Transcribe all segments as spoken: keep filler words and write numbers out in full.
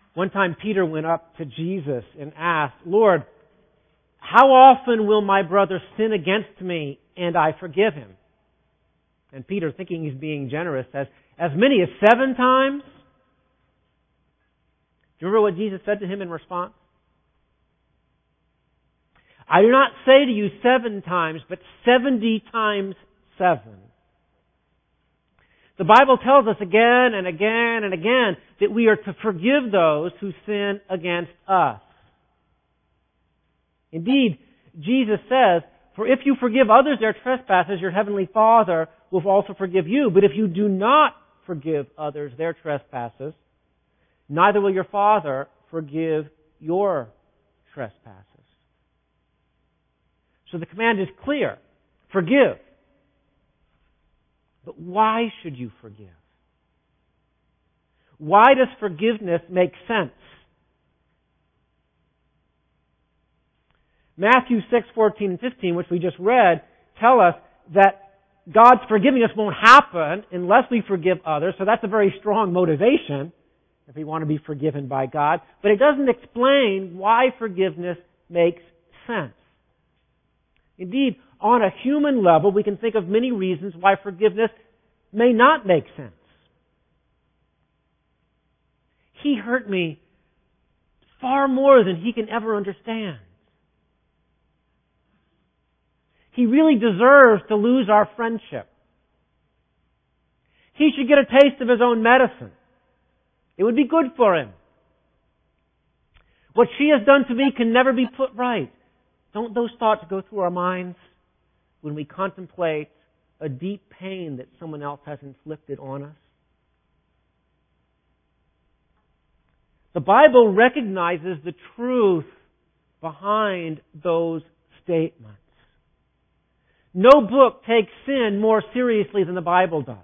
One time Peter went up to Jesus and asked, Lord, how often will my brother sin against me and I forgive him? And Peter, thinking he's being generous, says, as many as seven times? Do you remember what Jesus said to him in response? I do not say to you seven times, but seventy times seven. The Bible tells us again and again and again that we are to forgive those who sin against us. Indeed, Jesus says, for if you forgive others their trespasses, your heavenly Father will also forgive you. But if you do not forgive others their trespasses, neither will your Father forgive your trespasses. So the command is clear. Forgive. But why should you forgive? Why does forgiveness make sense? Matthew six, fourteen, and fifteen, which we just read, tell us that God's forgiving us won't happen unless we forgive others. So that's a very strong motivation if we want to be forgiven by God. But it doesn't explain why forgiveness makes sense. Indeed, on a human level, we can think of many reasons why forgiveness may not make sense. He hurt me far more than he can ever understand. He really deserves to lose our friendship. He should get a taste of his own medicine. It would be good for him. What she has done to me can never be put right. Don't those thoughts go through our minds when we contemplate a deep pain that someone else has inflicted on us? The Bible recognizes the truth behind those statements. No book takes sin more seriously than the Bible does.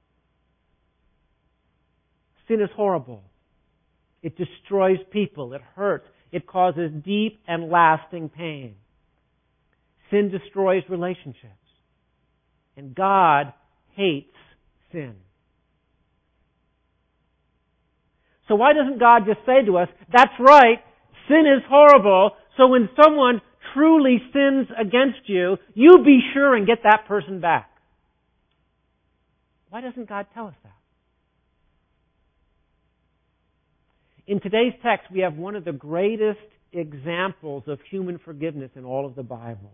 Sin is horrible. It destroys people. It hurts. It causes deep and lasting pain. Sin destroys relationships. And God hates sin. So why doesn't God just say to us, that's right, sin is horrible, so when someone truly sins against you, you be sure and get that person back? Why doesn't God tell us that? In today's text, we have one of the greatest examples of human forgiveness in all of the Bible.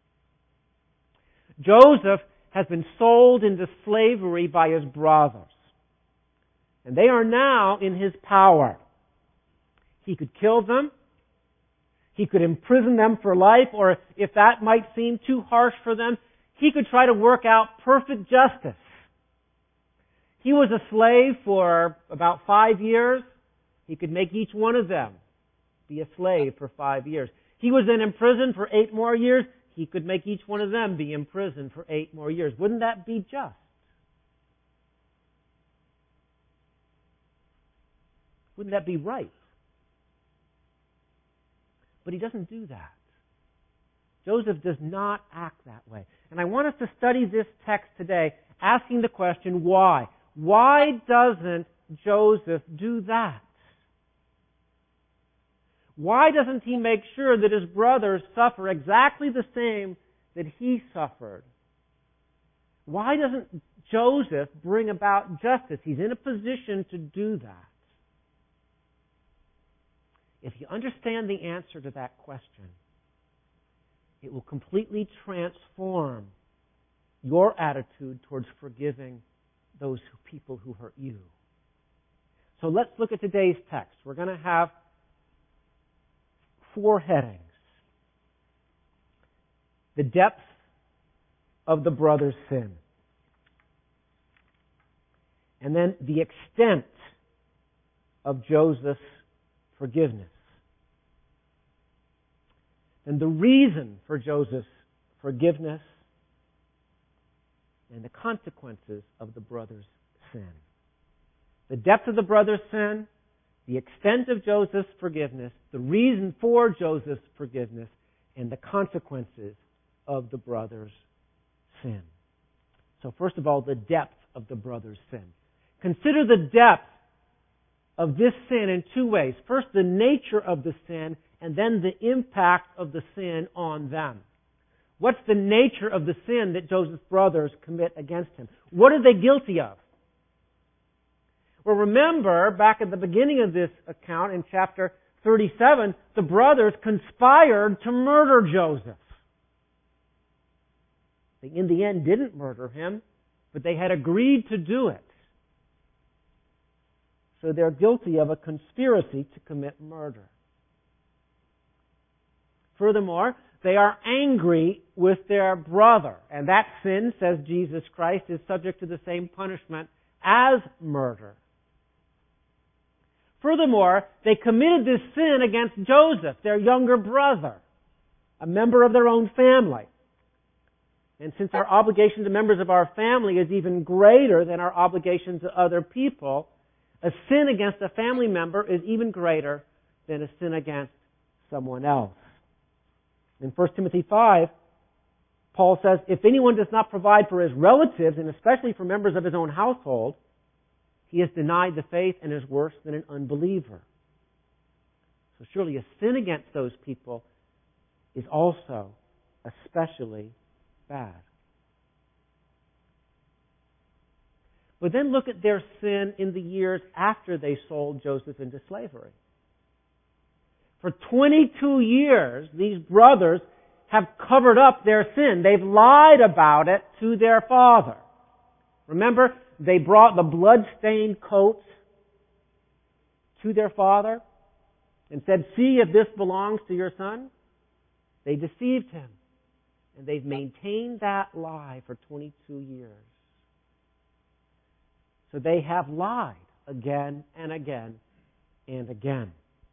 Joseph has been sold into slavery by his brothers, and they are now in his power. He could kill them. He could imprison them for life, or if that might seem too harsh for them, he could try to work out perfect justice. He was a slave for about five years. He could make each one of them be a slave for five years. He was then imprisoned for eight more years. He could make each one of them be imprisoned for eight more years. Wouldn't that be just? Wouldn't that be right? But he doesn't do that. Joseph does not act that way. And I want us to study this text today, asking the question, why? Why doesn't Joseph do that? Why doesn't he make sure that his brothers suffer exactly the same that he suffered? Why doesn't Joseph bring about justice? He's in a position to do that. If you understand the answer to that question, it will completely transform your attitude towards forgiving those people who hurt you. So let's look at today's text. We're going to have four headings. The depth of the brother's sin. And then the extent of Joseph's forgiveness. And the reason for Joseph's forgiveness. And the consequences of the brother's sin. The depth of the brother's sin, the extent of Joseph's forgiveness, the reason for Joseph's forgiveness, and the consequences of the brother's sin. So first of all, the depth of the brother's sin. Consider the depth of this sin in two ways. First, the nature of the sin, and then the impact of the sin on them. What's the nature of the sin that Joseph's brothers commit against him? What are they guilty of? Well, remember, back at the beginning of this account in chapter thirty-seven, the brothers conspired to murder Joseph. They, in the end, didn't murder him, but they had agreed to do it. So they're guilty of a conspiracy to commit murder. Furthermore, they are angry with their brother, and that sin, says Jesus Christ, is subject to the same punishment as murder. Furthermore, they committed this sin against Joseph, their younger brother, a member of their own family. And since our obligation to members of our family is even greater than our obligation to other people, a sin against a family member is even greater than a sin against someone else. In First Timothy five, Paul says, if anyone does not provide for his relatives, and especially for members of his own household, he has denied the faith and is worse than an unbeliever. So surely a sin against those people is also especially bad. But then look at their sin in the years after they sold Joseph into slavery. For twenty-two years, these brothers have covered up their sin. They've lied about it to their father. Remember, they brought the blood-stained coats to their father and said, see if this belongs to your son. They deceived him. And they've maintained that lie for twenty-two years. So they have lied again and again and again.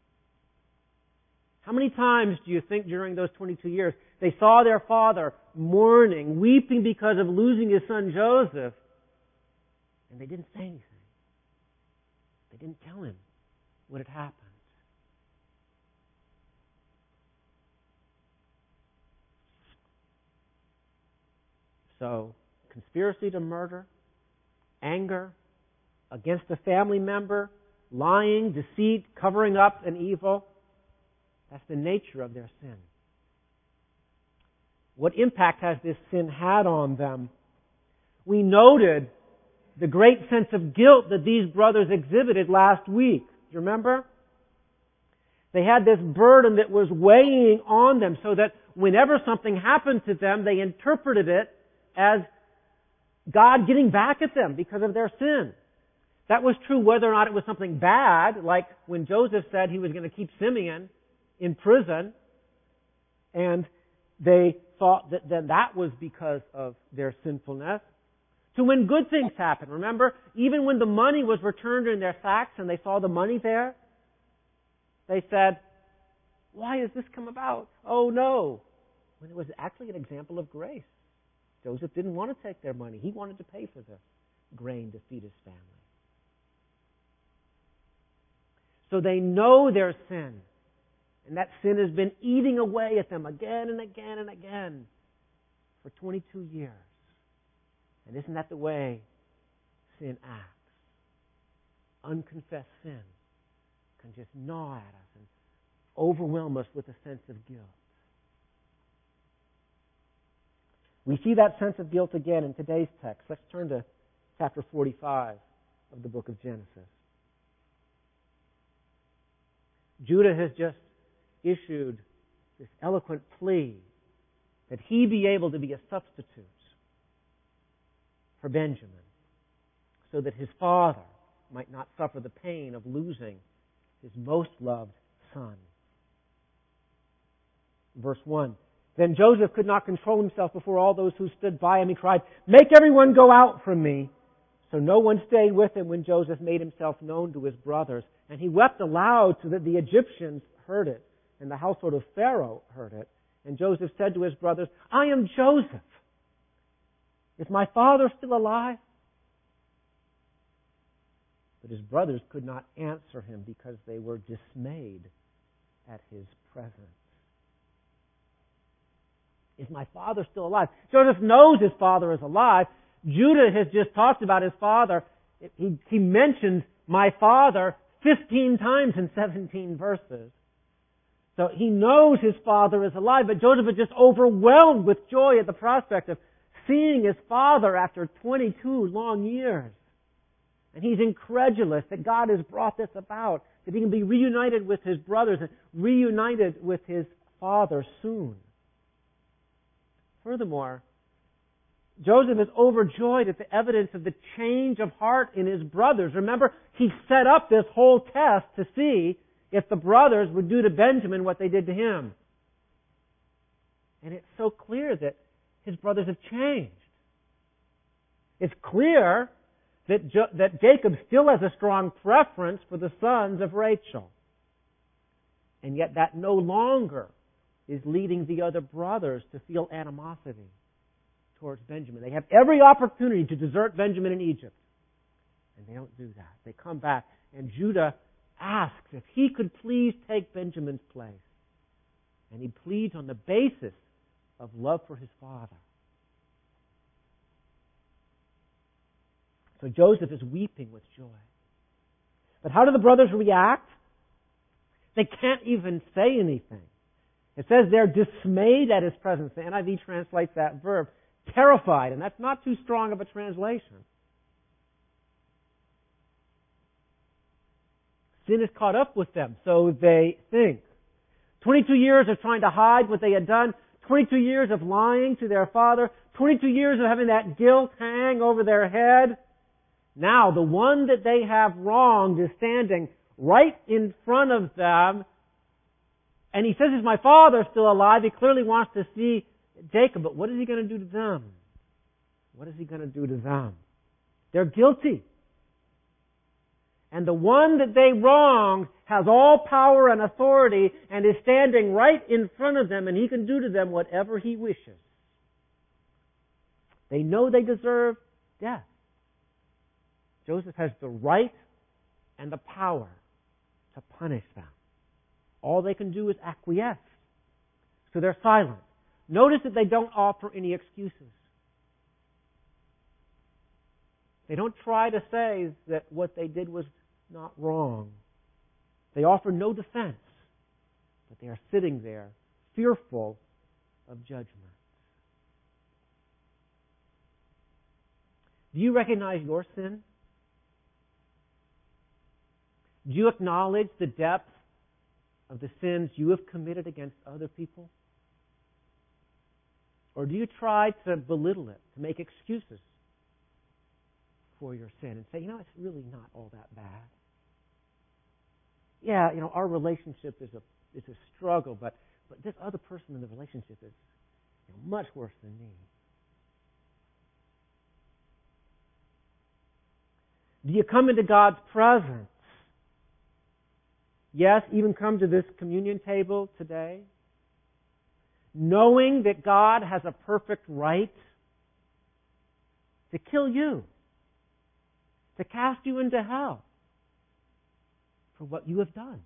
How many times do you think during those twenty-two years they saw their father mourning, weeping because of losing his son Joseph, and they didn't say anything? They didn't tell him what had happened. So, conspiracy to murder, anger against a family member, lying, deceit, covering up an evil. That's the nature of their sin. What impact has this sin had on them? We noted the great sense of guilt that these brothers exhibited last week. Do you remember? They had this burden that was weighing on them so that whenever something happened to them, they interpreted it as God getting back at them because of their sin. That was true whether or not it was something bad, like when Joseph said he was going to keep Simeon in prison, and they thought that then that was because of their sinfulness, to when good things happened. Remember, even when the money was returned in their sacks and they saw the money there, they said, why has this come about? Oh no. When it was actually an example of grace. Joseph didn't want to take their money. He wanted to pay for the grain to feed his family. So they know their sin. And that sin has been eating away at them again and again and again for twenty-two years. And isn't that the way sin acts? Unconfessed sin can just gnaw at us and overwhelm us with a sense of guilt. We see that sense of guilt again in today's text. Let's turn to chapter forty-five of the book of Genesis. Judah has just issued this eloquent plea that he be able to be a substitute for Benjamin so that his father might not suffer the pain of losing his most loved son. Verse one. Then Joseph could not control himself before all those who stood by him. He cried, make everyone go out from me. So no one stayed with him when Joseph made himself known to his brothers. And he wept aloud so that the Egyptians heard it, and the household of Pharaoh heard it. And Joseph said to his brothers, I am Joseph. Is my father still alive? But his brothers could not answer him because they were dismayed at his presence. Is my father still alive? Joseph knows his father is alive. Judah has just talked about his father. He, he mentions my father fifteen times in seventeen verses. So he knows his father is alive, but Joseph is just overwhelmed with joy at the prospect of seeing his father after twenty-two long years. And he's incredulous that God has brought this about, that he can be reunited with his brothers and reunited with his father soon. Furthermore, Joseph is overjoyed at the evidence of the change of heart in his brothers. Remember, he set up this whole test to see if the brothers would do to Benjamin what they did to him. And it's so clear that his brothers have changed. It's clear that, jo- that Jacob still has a strong preference for the sons of Rachel. And yet that no longer is leading the other brothers to feel animosity towards Benjamin. They have every opportunity to desert Benjamin in Egypt. And they don't do that. They come back, and Judah asks if he could please take Benjamin's place. And he pleads on the basis of love for his father. So Joseph is weeping with joy. But how do the brothers react? They can't even say anything. It says they're dismayed at his presence. The N I V translates that verb, terrified, and that's not too strong of a translation. Sin has caught up with them, so they think. twenty-two years of trying to hide what they had done, twenty-two years of lying to their father, twenty-two years of having that guilt hang over their head. Now, the one that they have wronged is standing right in front of them, and he says, is my father still alive? He clearly wants to see Jacob, but what is he going to do to them? What is he going to do to them? They're guilty. And the one that they wronged has all power and authority and is standing right in front of them, and he can do to them whatever he wishes. They know they deserve death. Joseph has the right and the power to punish them. All they can do is acquiesce. So they're silent. Notice that they don't offer any excuses. They don't try to say that what they did was not wrong. They offer no defense, but they are sitting there fearful of judgment. Do you recognize your sin? Do you acknowledge the depth of the sins you have committed against other people? Or do you try to belittle it, to make excuses for your sin and say, you know, it's really not all that bad? Yeah, you know, our relationship is a is a struggle, but, but this other person in the relationship is, you know, much worse than me. Do you come into God's presence? Yes, even come to this communion table today, knowing that God has a perfect right to kill you, to cast you into hell for what you have done.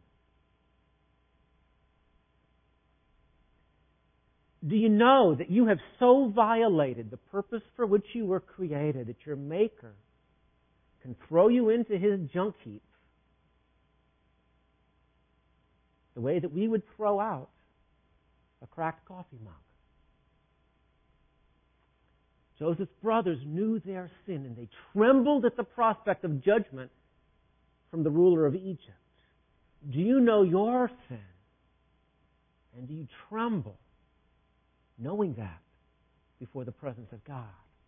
Do you know that you have so violated the purpose for which you were created that your Maker can throw you into His junk heap the way that we would throw out a cracked coffee mug? Joseph's brothers knew their sin, and they trembled at the prospect of judgment from the ruler of Egypt. Do you know your sin? And do you tremble knowing that before the presence of God?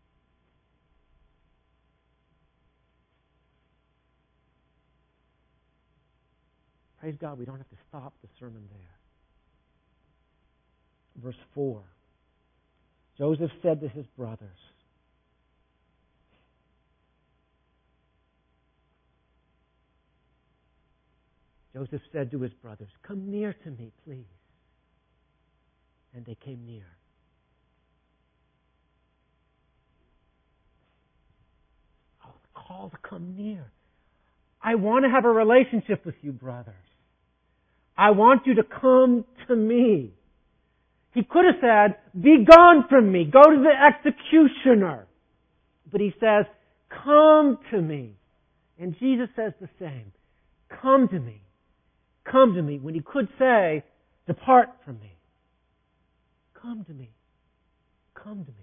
Praise God, we don't have to stop the sermon there. Verse four. Joseph said to his brothers, Joseph said to his brothers, come near to me, please. And they came near. Oh, the call to come near. I want to have a relationship with you, brothers. I want you to come to me. He could have said, be gone from me. Go to the executioner. But he says, come to me. And Jesus says the same. come to me, come to me, when he could say, depart from me. Come to me, come to me.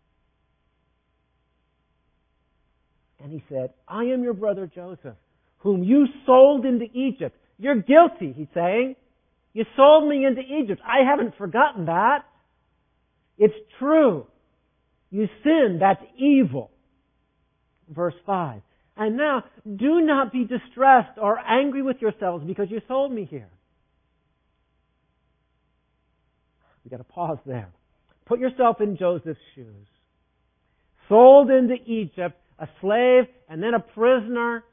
And he said, I am your brother Joseph, whom you sold into Egypt. You're guilty, he's saying. You sold me into Egypt. I haven't forgotten that. It's true. You sinned. That's evil. Verse five. And now, do not be distressed or angry with yourselves because you sold me here. We've got to pause there. Put yourself in Joseph's shoes. Sold into Egypt, a slave, and then a prisoner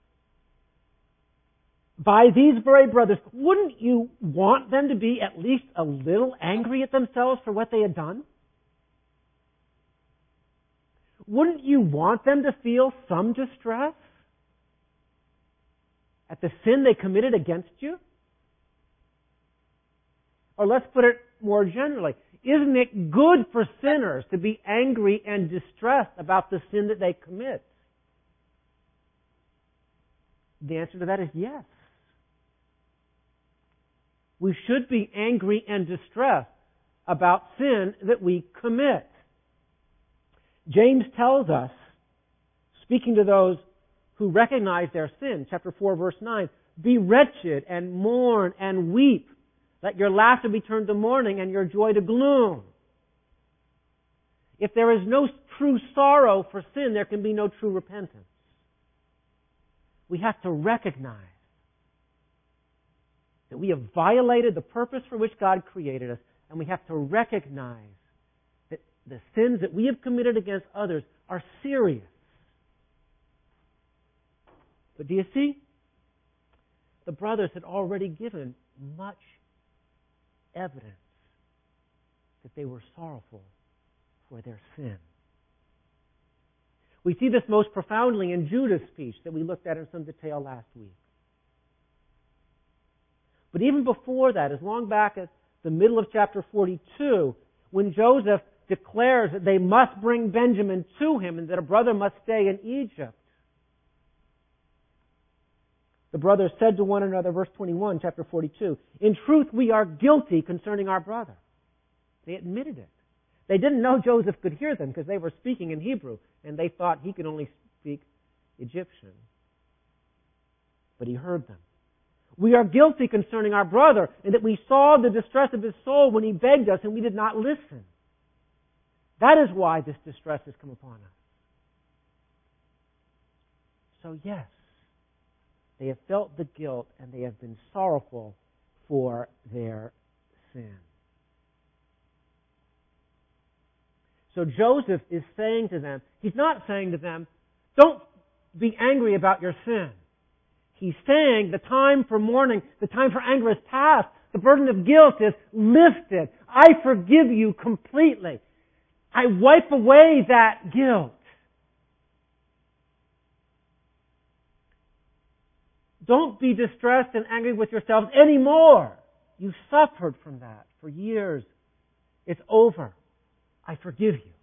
by these very brothers. Wouldn't you want them to be at least a little angry at themselves for what they had done? Wouldn't you want them to feel some distress at the sin they committed against you? Or let's put it more generally. Isn't it good for sinners to be angry and distressed about the sin that they commit? The answer to that is yes. We should be angry and distressed about sin that we commit. James tells us, speaking to those who recognize their sin, chapter four, verse nine, be wretched and mourn and weep. Let your laughter be turned to mourning and your joy to gloom. If there is no true sorrow for sin, there can be no true repentance. We have to recognize that we have violated the purpose for which God created us, and we have to recognize that the sins that we have committed against others are serious. But do you see? The brothers had already given much evidence that they were sorrowful for their sin. We see this most profoundly in Judah's speech that we looked at in some detail last week. But even before that, as long back as the middle of chapter forty-two, when Joseph declares that they must bring Benjamin to him and that a brother must stay in Egypt, the brothers said to one another, verse twenty-one, chapter forty-two, in truth we are guilty concerning our brother. They admitted it. They didn't know Joseph could hear them because they were speaking in Hebrew and they thought he could only speak Egyptian. But he heard them. We are guilty concerning our brother in that we saw the distress of his soul when he begged us and we did not listen. That is why this distress has come upon us. So yes, they have felt the guilt and they have been sorrowful for their sin. So Joseph is saying to them, he's not saying to them, don't be angry about your sin. He's saying the time for mourning, the time for anger is past. The burden of guilt is lifted. I forgive you completely. I wipe away that guilt. Don't be distressed and angry with yourselves anymore. You've suffered from that for years. It's over. I forgive you.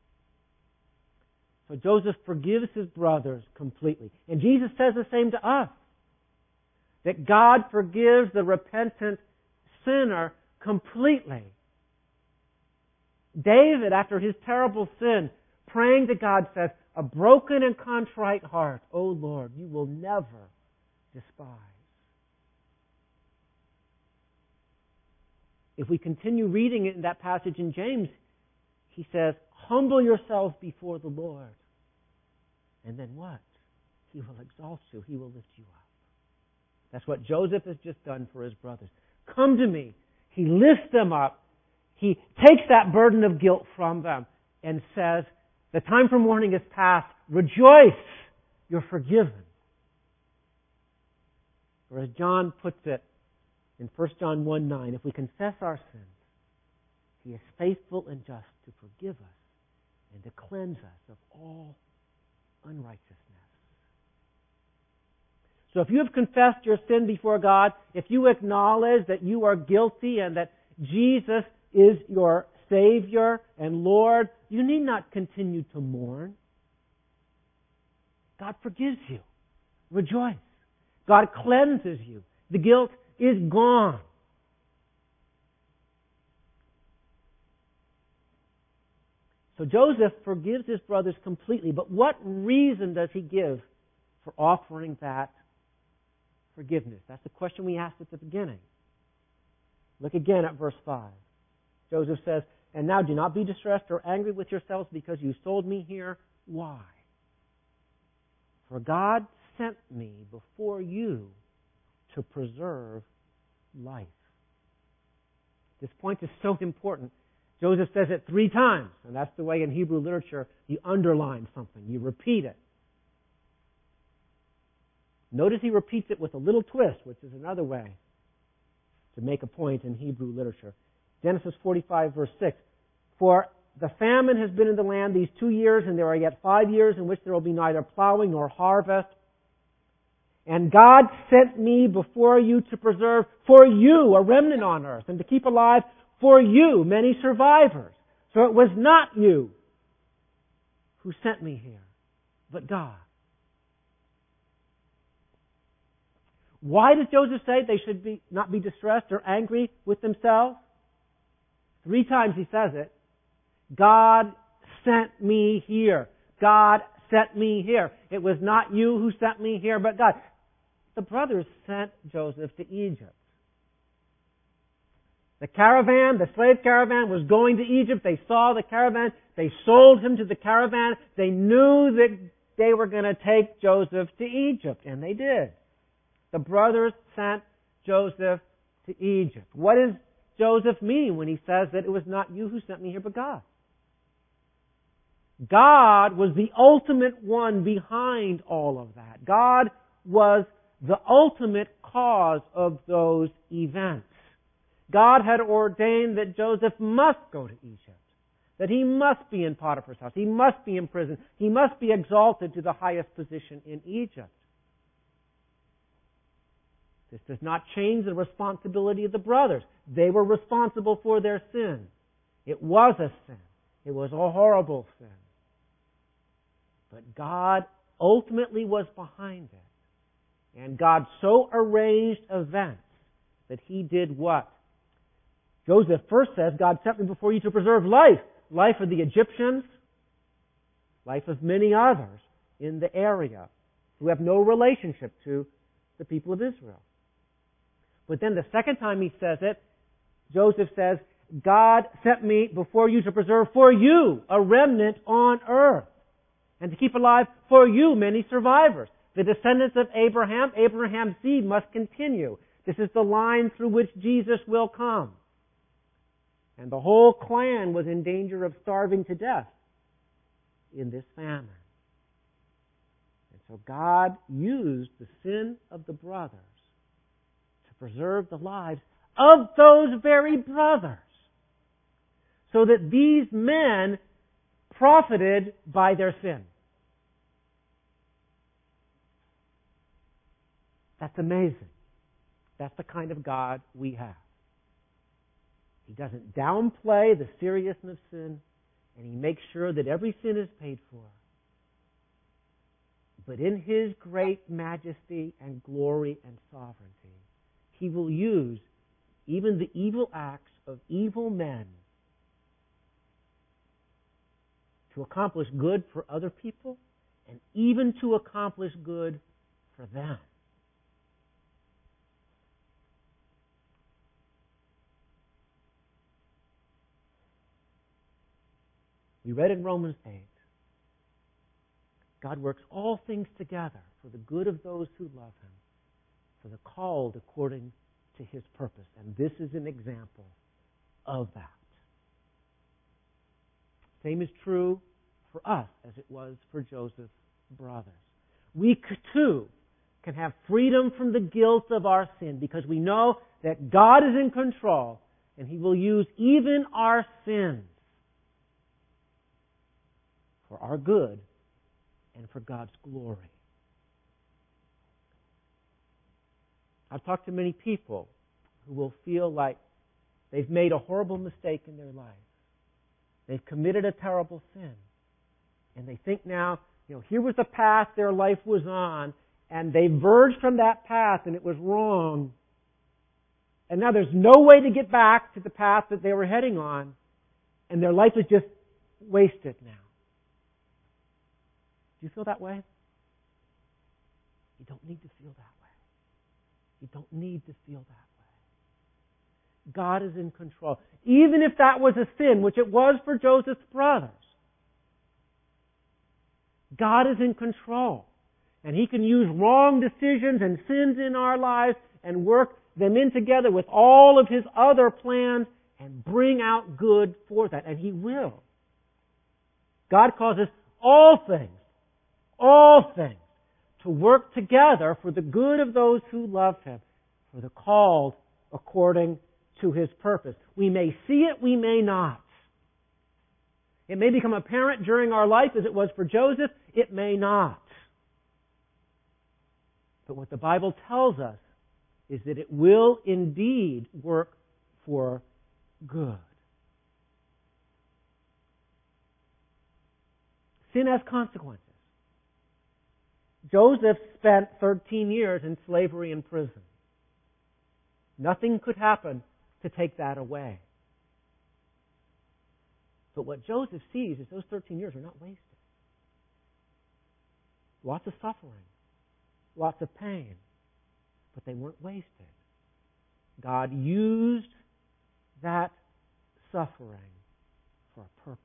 So Joseph forgives his brothers completely. And Jesus says the same to us. That God forgives the repentant sinner completely. David, after his terrible sin, praying to God, says, a broken and contrite heart, O Lord, you will never despise. If we continue reading it in that passage in James, he says, humble yourselves before the Lord. And then what? He will exalt you. He will lift you up. That's what Joseph has just done for his brothers. Come to me. He lifts them up. He takes that burden of guilt from them and says, the time for mourning is past. Rejoice. You're forgiven. Or as John puts it in First John one nine, if we confess our sins, He is faithful and just to forgive us and to cleanse us of all unrighteousness. So if you have confessed your sin before God, if you acknowledge that you are guilty and that Jesus is your Savior and Lord, you need not continue to mourn. God forgives you. Rejoice. God cleanses you. The guilt is gone. So Joseph forgives his brothers completely. But what reason does he give for offering that forgiveness? That's the question we asked at the beginning. Look again at verse five. Joseph says, "And now do not be distressed or angry with yourselves because you sold me here. Why? For God sent me before you to preserve life." This point is so important. Joseph says it three times, and that's the way in Hebrew literature you underline something, you repeat it. Notice he repeats it with a little twist, which is another way to make a point in Hebrew literature. Genesis forty-five, verse six. "For the famine has been in the land these two years, and there are yet five years in which there will be neither plowing nor harvest. And God sent me before you to preserve for you a remnant on earth, and to keep alive for you many survivors. So it was not you who sent me here, but God." Why does Joseph say they should be not be distressed or angry with themselves? Three times he says it. God sent me here. God sent me here. It was not you who sent me here, but God. The brothers sent Joseph to Egypt. The caravan, the slave caravan, was going to Egypt. They saw the caravan. They sold him to the caravan. They knew that they were going to take Joseph to Egypt, and they did. The brothers sent Joseph to Egypt. What does Joseph mean when he says that it was not you who sent me here, but God? God was the ultimate one behind all of that. God was the ultimate cause of those events. God had ordained that Joseph must go to Egypt, that he must be in Potiphar's house, he must be in prison, he must be exalted to the highest position in Egypt. This does not change the responsibility of the brothers. They were responsible for their sin. It was a sin. It was a horrible sin. But God ultimately was behind it. And God so arranged events that He did what? Joseph first says, God sent me before you to preserve life. Life of the Egyptians, life of many others in the area who have no relationship to the people of Israel. But then the second time he says it, Joseph says, God sent me before you to preserve for you a remnant on earth, and to keep alive for you many survivors. The descendants of Abraham, Abraham's seed must continue. This is the line through which Jesus will come. And the whole clan was in danger of starving to death in this famine. And so God used the sin of the brothers to preserve the lives of those very brothers, so that these men profited by their sin. That's amazing. That's the kind of God we have. He doesn't downplay the seriousness of sin, and He makes sure that every sin is paid for. But in His great majesty and glory and sovereignty, He will use even the evil acts of evil men to accomplish good for other people, and even to accomplish good for them. We read in Romans eight, God works all things together for the good of those who love Him, for the called according to His purpose. And this is an example of that. Same is true for us as it was for Joseph's brothers. We too can have freedom from the guilt of our sin because we know that God is in control and He will use even our sins for our good and for God's glory. I've talked to many people who will feel like they've made a horrible mistake in their life. They've committed a terrible sin. And they think now, you know, here was the path their life was on, and they verged from that path and it was wrong. And now there's no way to get back to the path that they were heading on, and their life is just wasted now. Do you feel that way? You don't need to feel that way. You don't need to feel that way. God is in control. Even if that was a sin, which it was for Joseph's brothers, God is in control. And He can use wrong decisions and sins in our lives and work them in together with all of His other plans and bring out good for that. And He will. God causes all things, all things, to work together for the good of those who love Him, for the called according to His purpose. We may see it, we may not. It may become apparent during our life as it was for Joseph, it may not. But what the Bible tells us is that it will indeed work for good. Sin has consequences. Joseph spent thirteen years in slavery and prison. Nothing could happen to take that away. But what Joseph sees is those thirteen years are not wasted. Lots of suffering, lots of pain, but they weren't wasted. God used that suffering for a purpose.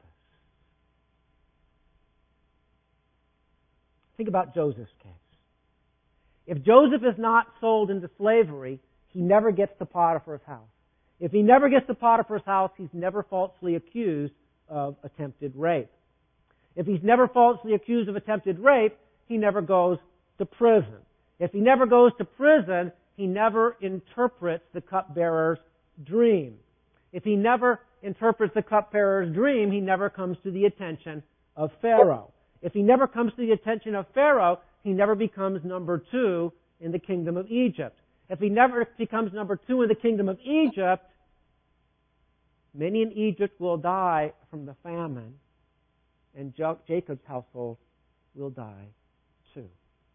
Think about Joseph's case. If Joseph is not sold into slavery, he never gets to Potiphar's house. If he never gets to Potiphar's house, he's never falsely accused of attempted rape. If he's never falsely accused of attempted rape, he never goes to prison. If he never goes to prison, he never interprets the cupbearer's dream. If he never interprets the cupbearer's dream, he never comes to the attention of Pharaoh. If he never comes to the attention of Pharaoh, he never becomes number two in the kingdom of Egypt. If he never becomes number two in the kingdom of Egypt, many in Egypt will die from the famine, and Jacob's household will die too.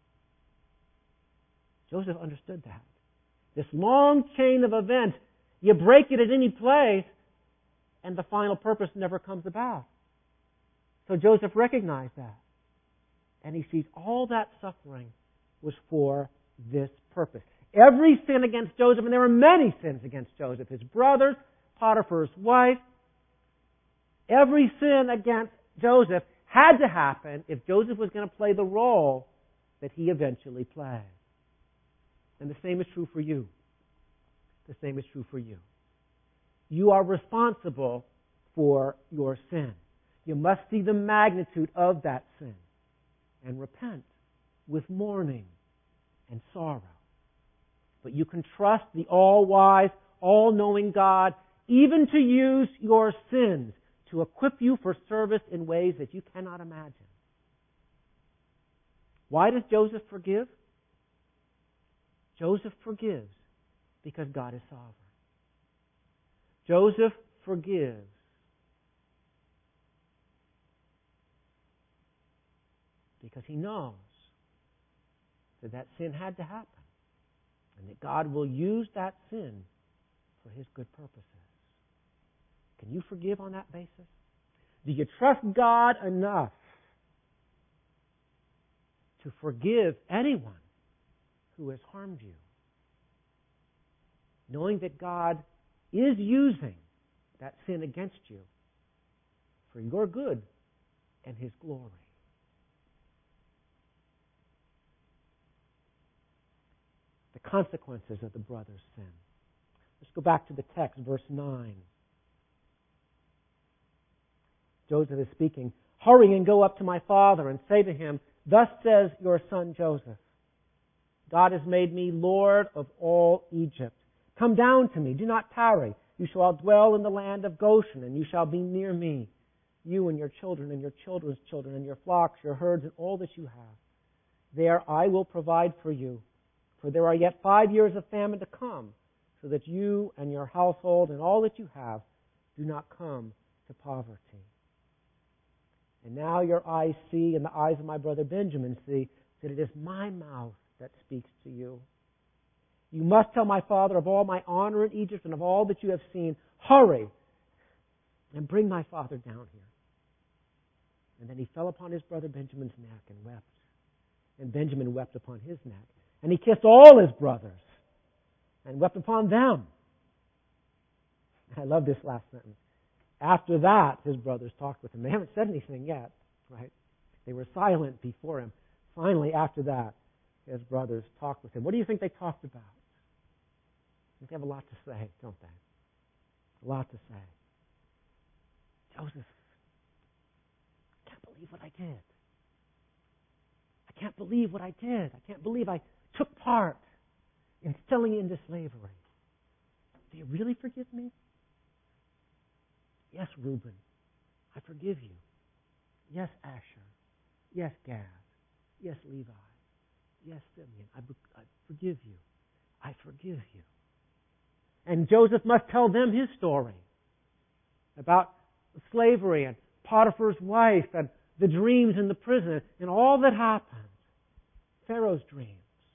Joseph understood that. This long chain of events, you break it at any place, and the final purpose never comes about. So Joseph recognized that. And he sees all that suffering was for this purpose. Every sin against Joseph, and there were many sins against Joseph, his brothers, Potiphar's wife, every sin against Joseph had to happen if Joseph was going to play the role that he eventually played. And the same is true for you. The same is true for you. You are responsible for your sin. You must see the magnitude of that sin and repent with mourning and sorrow. But you can trust the all-wise, all-knowing God even to use your sins to equip you for service in ways that you cannot imagine. Why does Joseph forgive? Joseph forgives because God is sovereign. Joseph forgives because he knows that that sin had to happen and that God will use that sin for His good purposes. Can you forgive on that basis? Do you trust God enough to forgive anyone who has harmed you, knowing that God is using that sin against you for your good and His glory? The consequences of the brother's sin. Let's go back to the text, verse nine. Joseph is speaking. Hurry and go up to my father and say to him, thus says your son Joseph, God has made me Lord of all Egypt. Come down to me, do not tarry. You shall dwell in the land of Goshen, and you shall be near me, you and your children and your children's children, and your flocks, your herds, and all that you have. There I will provide for you, for there are yet five years of famine to come, so that you and your household and all that you have do not come to poverty. And now your eyes see, and the eyes of my brother Benjamin see, that it is my mouth that speaks to you. You must tell my father of all my honor in Egypt and of all that you have seen. Hurry and bring my father down here. And then he fell upon his brother Benjamin's neck and wept. And Benjamin wept upon his neck. And he kissed all his brothers and wept upon them. I love this last sentence. After that, his brothers talked with him. They haven't said anything yet, right? They were silent before him. Finally, after that, his brothers talked with him. What do you think they talked about? They have a lot to say, don't they? A lot to say. Joseph, I can't believe what I did. I can't believe what I did. I can't believe I took part in selling you into slavery. Do you really forgive me? Yes, Reuben, I forgive you. Yes, Asher. Yes, Gad. Yes, Levi. Yes, Simeon, I, I forgive you. I forgive you. And Joseph must tell them his story about slavery and Potiphar's wife and the dreams in the prison and all that happened. Pharaoh's dreams.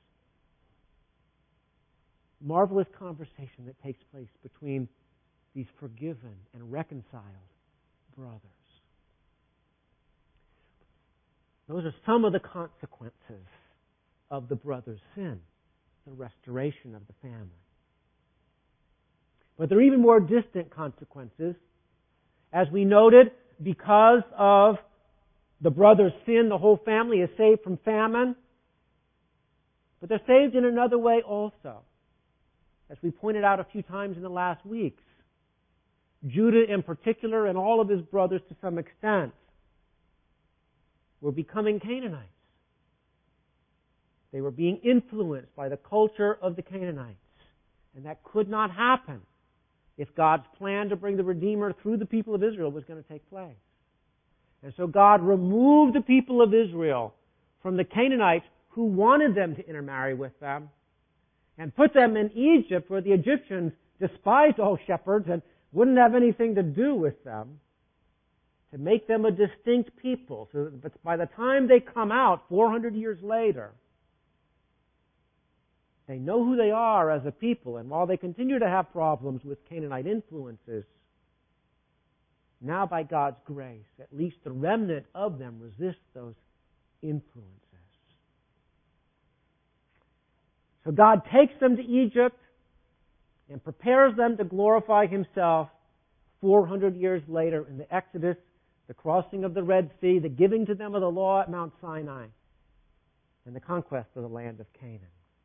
Marvelous conversation that takes place between these forgiven and reconciled brothers. Those are some of the consequences of the brother's sin, the restoration of the family. But there are even more distant consequences. As we noted, because of the brother's sin, the whole family is saved from famine. But they're saved in another way also. As we pointed out a few times in the last weeks, Judah in particular and all of his brothers to some extent were becoming Canaanites. They were being influenced by the culture of the Canaanites. And that could not happen if God's plan to bring the Redeemer through the people of Israel was going to take place. And so God removed the people of Israel from the Canaanites who wanted them to intermarry with them and put them in Egypt where the Egyptians despised all shepherds and wouldn't have anything to do with them, to make them a distinct people so that by the time they come out four hundred years later, they know who they are as a people. And while they continue to have problems with Canaanite influences, now by God's grace, at least the remnant of them resist those influences. So God takes them to Egypt and prepares them to glorify Himself four hundred years later in the Exodus, the crossing of the Red Sea, the giving to them of the law at Mount Sinai, and the conquest of the land of Canaan.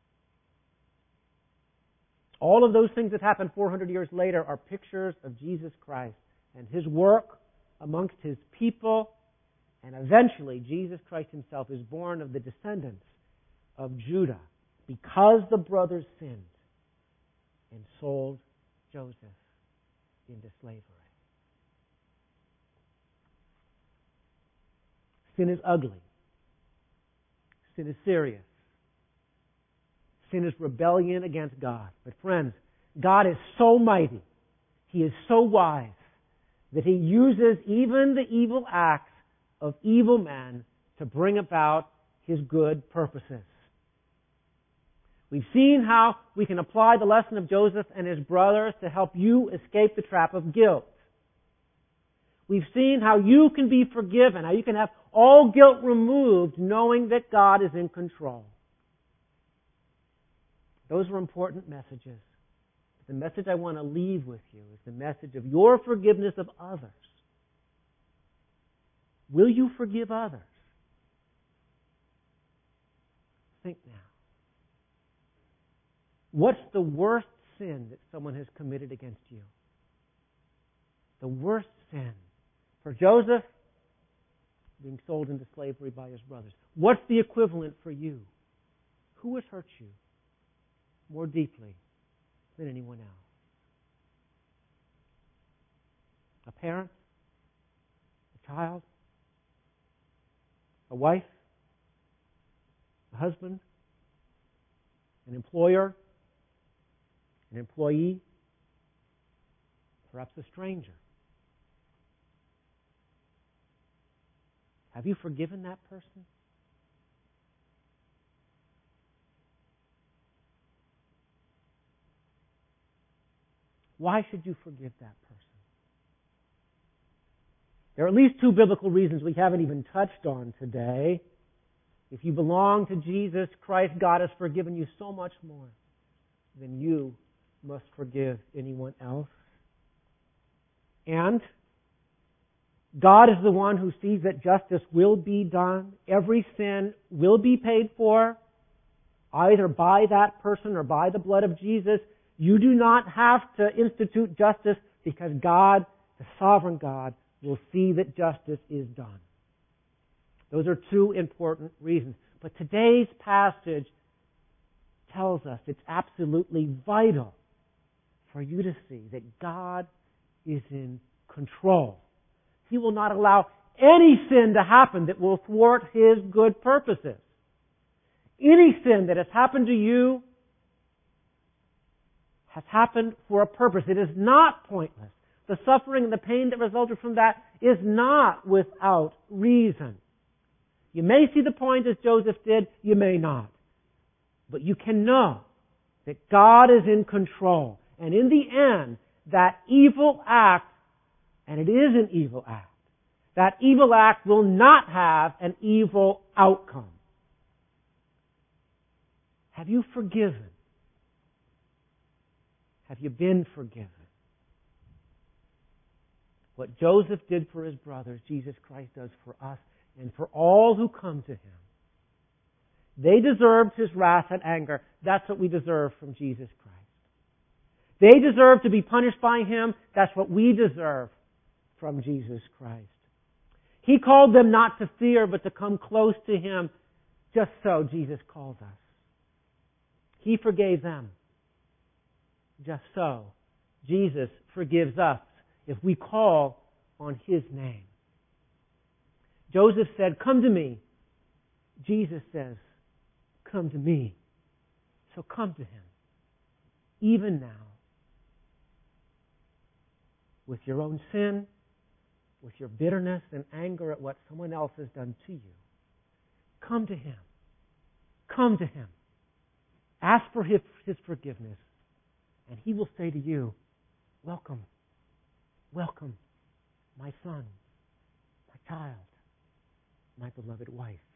All of those things that happened four hundred years later are pictures of Jesus Christ and His work amongst His people. And eventually, Jesus Christ Himself is born of the descendants of Judah because the brothers sinned and sold Joseph into slavery. Sin is ugly. Sin is serious. Sin is rebellion against God. But friends, God is so mighty, He is so wise, that He uses even the evil acts of evil men to bring about His good purposes. We've seen how we can apply the lesson of Joseph and his brothers to help you escape the trap of guilt. We've seen how you can be forgiven, how you can have all guilt removed knowing that God is in control. Those are important messages. The message I want to leave with you is the message of your forgiveness of others. Will you forgive others? Think now. What's the worst sin that someone has committed against you? The worst sin. For Joseph, being sold into slavery by his brothers. What's the equivalent for you? Who has hurt you more deeply than anyone else? A parent? A child? A wife? A husband? An employer? An employee? Perhaps a stranger? Have you forgiven that person? Why should you forgive that person? There are at least two biblical reasons we haven't even touched on today. If you belong to Jesus Christ, God has forgiven you so much more than you must forgive anyone else. And God is the one who sees that justice will be done. Every sin will be paid for, either by that person or by the blood of Jesus. You do not have to institute justice because God, the sovereign God, will see that justice is done. Those are two important reasons. But today's passage tells us it's absolutely vital for you to see that God is in control. He will not allow any sin to happen that will thwart His good purposes. Any sin that has happened to you has happened for a purpose. It is not pointless. The suffering and the pain that resulted from that is not without reason. You may see the point as Joseph did, you may not. But you can know that God is in control. And in the end, that evil act, and it is an evil act, that evil act will not have an evil outcome. Have you forgiven? Have you been forgiven? What Joseph did for his brothers, Jesus Christ does for us and for all who come to Him. They deserved His wrath and anger. That's what we deserve from Jesus Christ. They deserve to be punished by Him. That's what we deserve from Jesus Christ. He called them not to fear, but to come close to Him. Just so Jesus calls us. He forgave them. Just so Jesus forgives us if we call on His name. Joseph said, "Come to me." Jesus says, "Come to me." So come to Him, even now, with your own sin, with your bitterness and anger at what someone else has done to you. Come to Him. Come to Him. Ask for His, his forgiveness, and He will say to you, "Welcome, welcome, my son, my child, my beloved wife."